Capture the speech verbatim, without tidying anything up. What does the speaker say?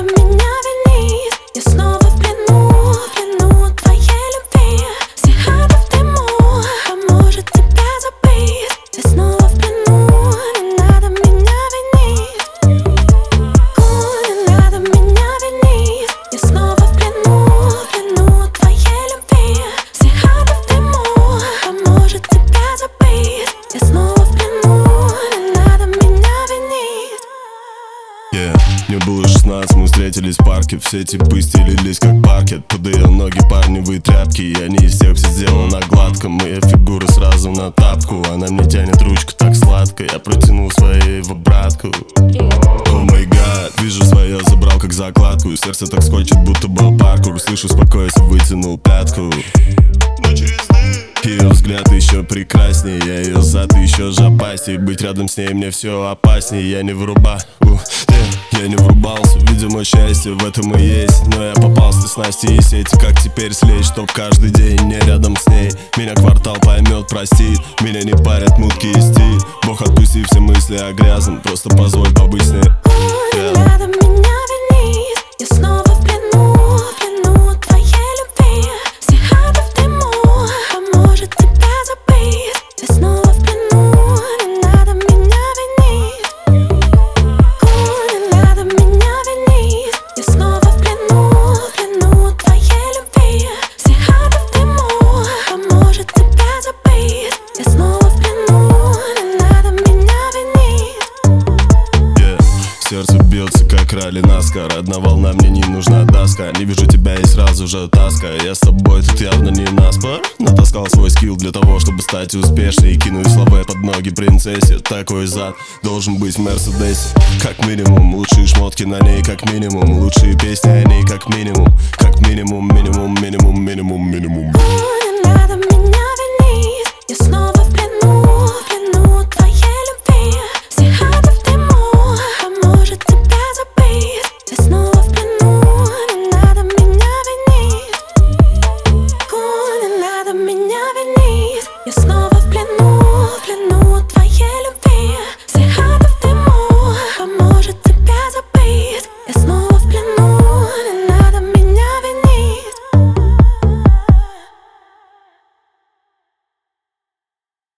меня винить. Я снова в плену, в плену твоей любви. Все ады в дыму, поможет тебя забыть. Я снова в плену, не надо меня винить. Не надо меня винить. Я снова в плену, в плену твоей любви. Все ады в дыму, поможет тебя забыть. Я снова в плену, не надо меня винить. Yeah. Мне было шестнадцать, мы встретились в парке. Все типы стелились как паркет. Под ее ноги парневые тряпки. Я не из тех, все сделано на гладком. Моя фигура сразу на тапку. Она мне тянет ручку так сладко. Я протянул своей в обратку. О май гад, вижу свое, забрал как закладку. Сердце так скочит, будто был паркур. Слышу, успокоиться, вытянул пятку. Ее взгляд еще прекраснее, я ее зад еще жопастей. Быть рядом с ней мне все опаснее. Я не вруба, uh, yeah, я не врубался. Видимо, счастье в этом и есть. Но я попался с снасти и сети. Как теперь слезть, чтоб каждый день не рядом с ней. Меня квартал поймет, простит. Меня не парят мутки и стиль. Бог, отпусти все мысли о грязном. Просто позволь побыть с ней. Yeah. Не надо меня винить. Я снова в плену, в плену твоей любви. Все ады в дыму, поможет тебя забыть. Я снова в плену, не надо меня винить. Не надо меня винить. Я снова в плену, в плену твоей любви. Все ады в дыму, поможет тебя забыть. Я снова в плену, не надо меня винить. Yeah. Сердце бьется, как ралли наскар. Одна волна, мне не нужна доска. Не вижу тебя и сразу же таска. Я с тобой тут явно не наспор. Натаскал свой скилл для того, чтобы стать успешней. И кинуть слова под ноги принцессе. Такой зад должен быть в Мерседесе. Как минимум, лучшие шмотки на ней как минимум. Лучшие песни о ней как минимум. Как минимум, минимум, минимум, минимум, минимум. Не надо меня